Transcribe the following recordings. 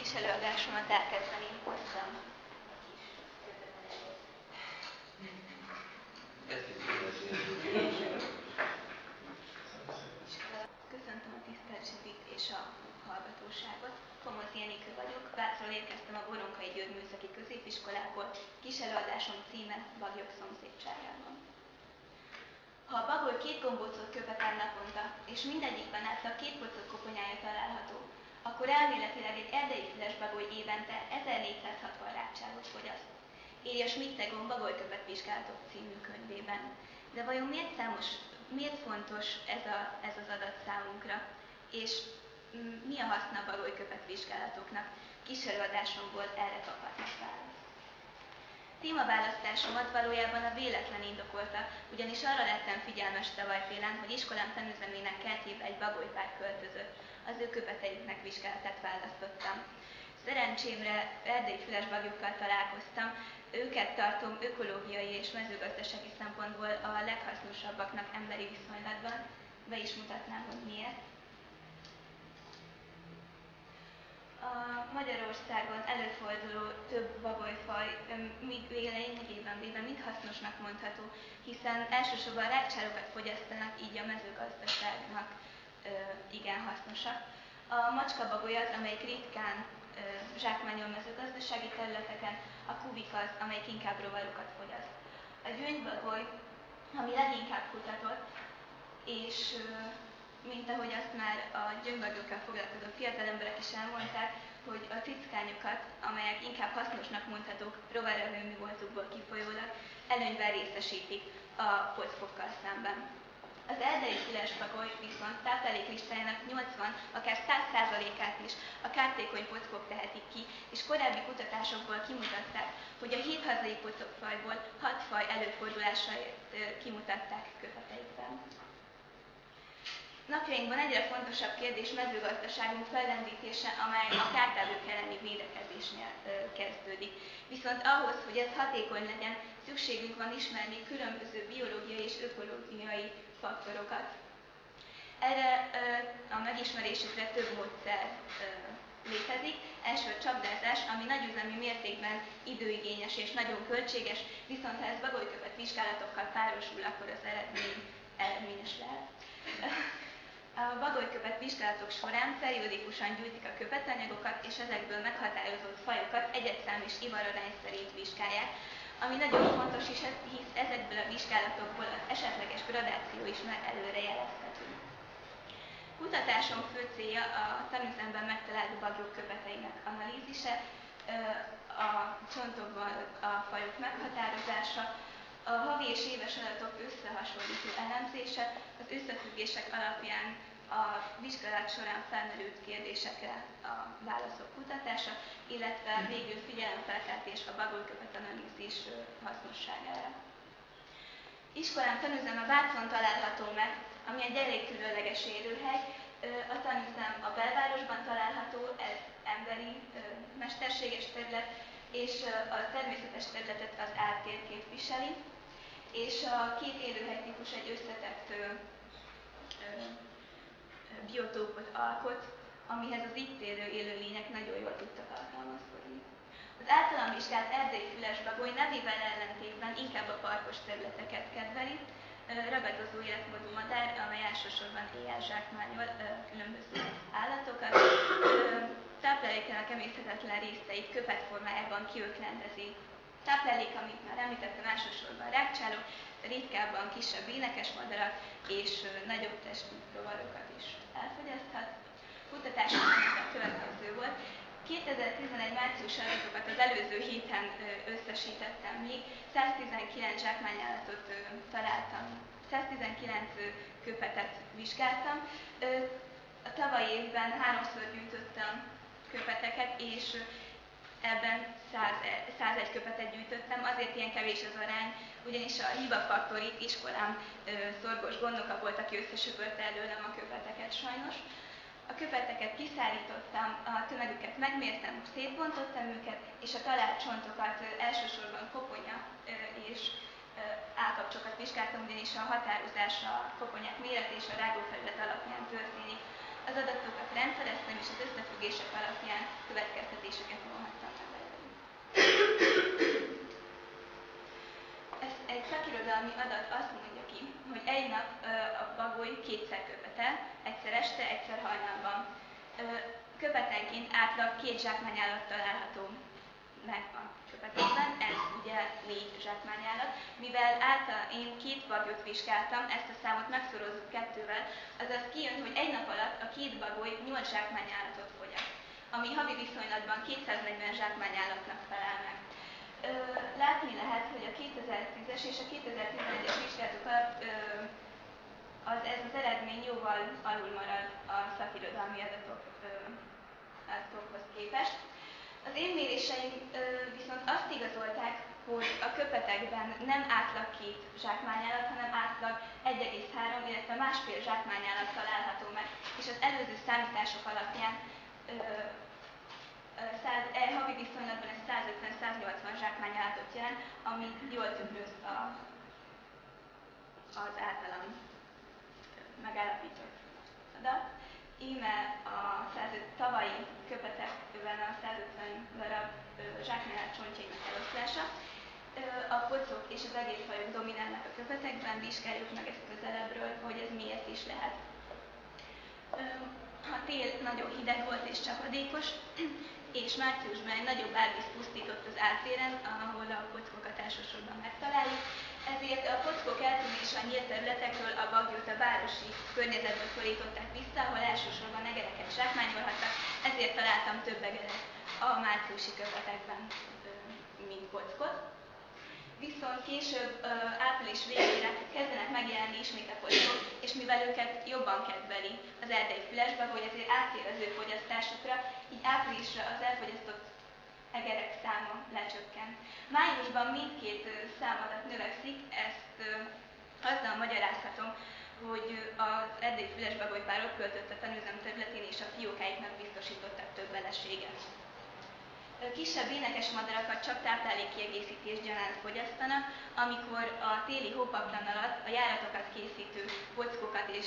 kis előadásomat elkezdeni hozzam. Köszöntöm a tisztelt Zsidit és a hallgatóságot. Komoz Jenikő vagyok, Vácról érkeztem a Boronkai Győr Műszaki Középiskolából, kis előadásom címe Bagyok szomszédságában. Ha a bagoly 2 gombócot követ el naponta, és mindegyikben átlag 2 pocok koponyája található, akkor elméletileg egy erdei füles bagoly évente 1460 rágcságot fogyaszt, írja Schmidt-Egon Bagolykövet vizsgálatok című könyvében. De vajon miért fontos ez az adat számunkra, és mi a haszna a bagolykövet vizsgálatoknak? Kis előadásomból erre kaphatnak választ. Témaválasztásomat valójában a véletlen indokolta, ugyanis arra lettem figyelmes tavaly télen, hogy iskolám tanüzemének kertjébe egy bagolypár költözött. Az ő köpeteiknek vizsgálatát választottam. Szerencsémre erdei füles bagyokkal találkoztam, őket tartom ökológiai és mezőgazdasági szempontból a leghasznosabbaknak emberi viszonylatban. Be is mutatnám, hogy miért. A Magyarországon előforduló több bagolyfaj lényegében véve mind hasznosnak mondható, hiszen elsősorban rágcsárokat fogyasztanak, így a mezőgazdaságnak igen hasznosak. A macskabagoly az, amelyik ritkán zsákmányol mezőgazdasági területeken, a kubik az, amelyik inkább rovarokat fogyaszt. A gyöngybagoly, ami leginkább kutatott, és mint ahogy azt már a gyöngybagolykkal foglalkozó fiatalemberek is elmondták, hogy a cickányokat, amelyek inkább hasznosnak mondhatók rovarölőmű voltukból kifolyólag, előnyben részesítik a pockokkal szemben. Az erdei füles bagoly viszont tápláléklistájának 80, akár 100%-át is a kártékony pockok tehetik ki, és korábbi kutatásokból kimutatták, hogy a 7 hazai pockfajból 6 faj előfordulásait kimutatták köteteikben. Napjainkban egyre fontosabb kérdés mezőgazdaságunk fellendítése, amely a kártevők elleni védekezésnél kezdődik. Viszont ahhoz, hogy ez hatékony legyen, szükségünk van ismerni különböző biológiai és ökológiai faktorokat. Erre a megismerésükre több módszer létezik. Első a csapdázás, ami nagyüzemi mértékben időigényes és nagyon költséges, viszont ha ez bagolykövet vizsgálatokkal párosul, akkor az eredmény eredményes lehet. A bagolykövet vizsgálatok során periódikusan gyűjtik a köpetanyagokat, és ezekből meghatározott fajokat egyedszám és ivararány szerint vizsgálják, ami nagyon fontos, hisz ezekből a vizsgálatokból az esetleges gradáció is már előre jelezhető. Kutatásom fő célja a tanüzemben megtalált bagyok köpeteinek analízise, a csontokban a fajok meghatározása, a havi és éves adatok összehasonlító elemzése, az összefüggések alapján a vizsgálat során felmerült kérdésekre a válaszok kutatása, illetve végül figyelemfelkeltés a bagolykövet analízis hasznosságára. Iskolám tanüzeme Vácon található meg, ami egy elég különleges élőhely. A tanüzem a belvárosban található, ez emberi mesterséges terület, és a természetes területet az ártér képviseli, és a két élőhelytípus egy összetett biotópot alkot, amihez az itt élő élőlények nagyon jól tudtak alkalmazkodni. Az általam vizsgált erdei füles bagoly nevével ellentétben inkább a parkos területeket kedveli, ragadozó életmódú madár, amely elsősorban éjjel zsákmányol különböző állatokat. Táplálékának emészthetetlen részeit köpet formájában kiöklendezi. Táplálék, amit már említettem, elsősorban rágcsálók, ritkábban kisebb énekes madarak és nagyobb testű rovarokat is elfogyaszthat. Kutatásom a következő volt. 2011 március adatokat az előző héten összesítettem még, 119 zsákmányállatot találtam, 119 köpetet vizsgáltam. A tavalyi évben 3-szor gyűjtöttem köpeteket, és ebben 101 köpetet gyűjtöttem, azért ilyen kevés az arány, ugyanis a hibafaktor itt iskolám szorgos gondnoka volt, aki összesöpörte előlem a köpeteket sajnos. A köpeteket kiszállítottam, a tömegüket megmértem, szétbontottam őket, és a talált csontokat elsősorban koponya és állkapcsokat vizsgáltam, ugyanis a határozás a koponyák méret és a rágófelület alapján történik. Az adatokat rendszereztem, és az összefüggések alapján következtetéseket következtetéseket vonhattam le belőle. Ez egy szakirodalmi adat azt mondja ki, hogy egy nap a bagoly kétszer köpetel, egyszer este, egyszer hajnalban. Köpetenként átlag 2 zsákmányállat található meg a köpetekben, ez ugye 4 zsákmányállat. Mivel én 2 bagyot vizsgáltam, ezt a számot megszorozzuk 2-vel, azaz kijön, hogy egy nap alatt a 2 bagoly 8 zsákmányállatot fogyaszt, ami havi viszonylatban 240 zsákmányállatnak felel meg. Látni lehet, hogy a 2010-es és a 2011-es vizsgálatok alatt ez az eredmény jóval alul marad a szakirodalmi adatokhoz képest. Az én méréseim viszont azt igazolták, hogy a köpetekben nem átlag 2 zsákmányállat, hanem átlag 1,3, illetve másfél zsákmányállat található meg, és az előző számítások alapján havi viszonylatban ez 150-180 zsákmányállatot jelent, ami jól tükröz az általam megállapított adat. Íme a tavalyi köpetekben a 150 darab zsákmányállat csontjainak eloszlása. A pocok és az egérfajok dominálnak a köpetekben, vizsgáljuk meg ezt közelebbről, hogy ez miért is lehet. A tél nagyon hideg volt és csapadékos, és márciusban egy nagyobb árvíz pusztított az ártéren, ahol a pockokat elsősorban megtaláljuk. Ezért a pockok eltűnése a nyílt területekről a bagyot a városi környezetből szorították vissza, ahol elsősorban egereket zsákmányolhattak, ezért találtam több egeret a márciusi köpetekben, mint pockot. Viszont később, április végére kezdenek megjelenni ismét a pockok, és mivel őket jobban kedveli az erdei fülesbagoly, ezért áttér az ő fogyasztásukra, így áprilisra az elfogyasztott egerek száma lecsökken. Májusban mindkét számadat növekszik, ezt azzal magyarázhatom, hogy az erdei fülesbagoly pár ott költött a tanúzem területén, és a fiókáiknak biztosítottak több beleséget. Kisebb énekes madarakat csak táplálékkiegészítés gyanánt fogyasztanak, amikor a téli hópaplan alatt a járatokat készítő pockokat és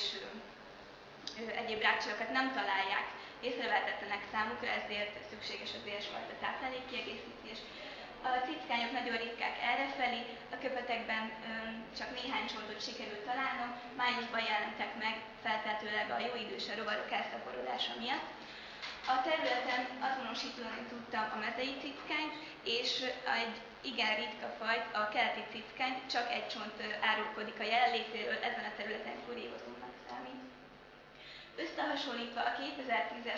egyéb rákcsolyókat nem találják észrevehetetlenek számukra, ezért szükséges az ilyesfajta táplálékkiegészítés. A cickányok nagyon ritkák errefelé, a köpetekben csak néhány csontot sikerült találnom, májusban jelentek meg feltehetőleg a jó idős a rovarok elszaporodása miatt. A területen azonosítani tudtam a mezei cickányt, és egy igen ritka fajt, a keleti cickányt, csak egy csont árulkodik a jelenlétéről, ezen a területen kuriózumnak számít. Összehasonlítva a 2010-es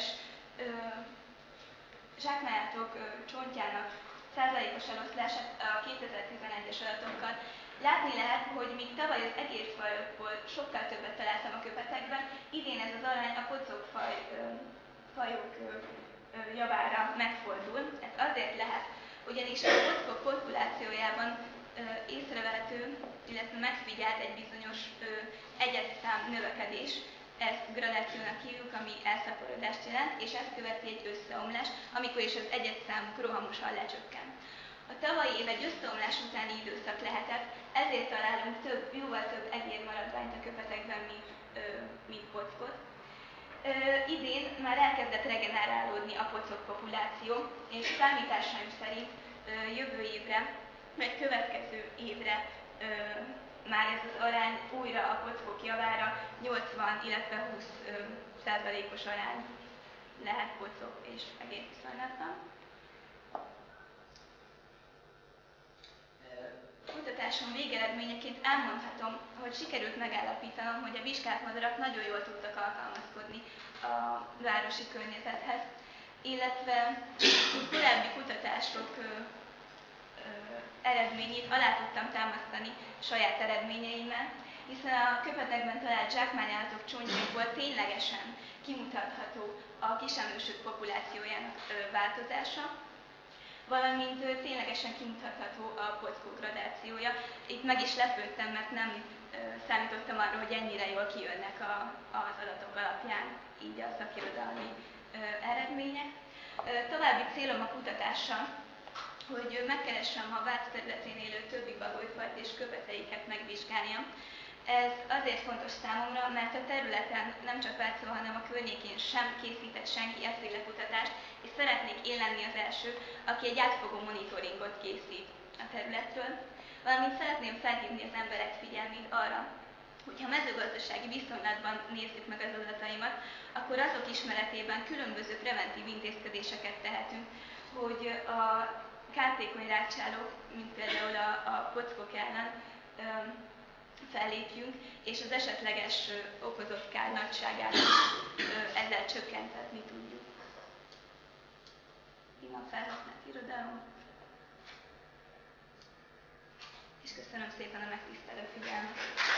zsákmányállatok csontjának százalékos eloszlását a 2011-es adatokkal, látni lehet, hogy míg tavaly az egérfajokból sokkal többet találtam a köpetekben, idén ez az arány a pocokfajok javára megfordul. Ez azért lehet, ugyanis a pockok populációjában észrevehető, illetve megfigyelt egy bizonyos egyedszám növekedés, ezt gradációnak hívjuk, ami elszaporodást jelent, és ezt követi egy összeomlás, amikor is az egyedszámuk rohamosan lecsökken. A tavalyi év egy összeomlás utáni időszak lehetett, ezért találunk jóval több egérmaradványt a köpetekben, mint pockot. Idén már elkezdett regenerálódni a pocok populáció, és számításaim szerint jövő évre, vagy következő évre már ez az arány újra a pockok javára 80, illetve 20%-os arány lehet pocok és egész viszonylatban. Kutatásom végeredményeként elmondhatom, hogy sikerült megállapítanom, hogy a vizsgált madarak nagyon jól tudtak alkalmazkodni a városi környezethez, illetve korábbi kutatások eredményét alá tudtam támasztani saját eredményeimmel, hiszen a köpetekben talált zsákmányállatok csontjaiból ténylegesen kimutatható a kisemlősök populációjának változása, valamint ténylegesen kimutatható a pockók gradációja. Itt meg is lepődtem, mert nem számítottam arra, hogy ennyire jól kijönnek az adatok alapján így a szakirodalmi eredmények. További célom a kutatással, hogy megkeressem a Vác területén élő többi bagolyfajt és köpeteiket megvizsgáljam, Ez azért fontos számomra, mert a területen nem csak Vácon, hanem a környékén sem készített senki eszélekutatást, és szeretnék én lenni az első, aki egy átfogó monitoringot készít a területről, valamint szeretném felhívni az emberek figyelmét arra, hogyha mezőgazdasági viszonylatban nézzük meg az adataimat, akkor azok ismeretében különböző preventív intézkedéseket tehetünk, hogy a kártékony rákcsálók, mint például a kockok ellen fellépjünk, és az esetleges okozott kár nagyságát ezzel csökkentetni tudjuk. Innen felhasznált irodalom. És köszönöm szépen a megtisztelő figyelmet.